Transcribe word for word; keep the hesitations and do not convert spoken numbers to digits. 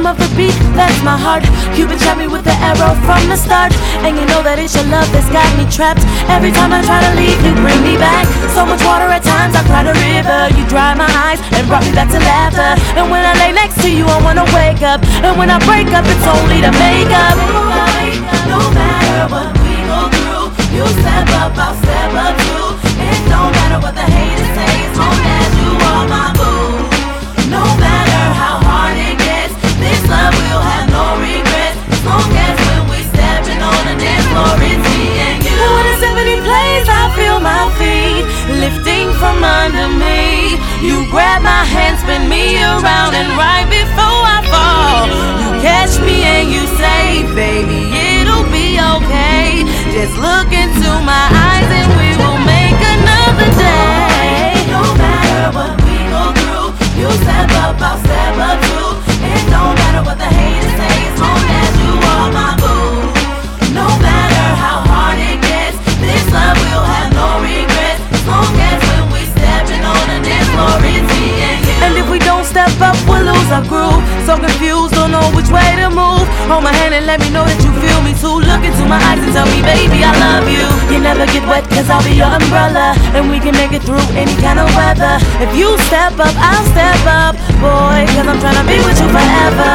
rhythm of the beat, that's my heart. Cupid shot me with the arrow from the start. And you know that it's your love that's got me trapped. Every time I try to leave, you bring me back. So much water at times, I cried a river. You dried my eyes and brought me back to laughter. And when I lay next to you, I wanna wake up. And when I break up, it's only to make up. No matter what we go through, you step up, I'll step up too. It don't matter what the haters say, as long as you are my boo. No matter how hard it gets, this love will have no regrets. As long as when we stepping on the dance floor, it's me and you. When the symphony plays, I feel my feet lifting from under me. You grab my hand, spin me around, and right before I fall, you catch me and you say, baby, it'll be okay. Just look into my eyes and we will make another day. No matter what we go through, you step up, I'll step up too. It don't matter what the haters say, as long as you are my boo. No matter how hard it gets, this love will have no regrets. As long as when we stepping on the dance floor, it's me and you. And if we don't step up, we'll lose our groove. So confused, don't know which way to move. Hold my hand and let me know that you feel me too. Look into my eyes and tell me, baby, I love you. You never get wet, cause I'll be your umbrella. And we can make it through any kind of weather. If you step up, I'll step up, boy, cause I'm tryna be with you forever.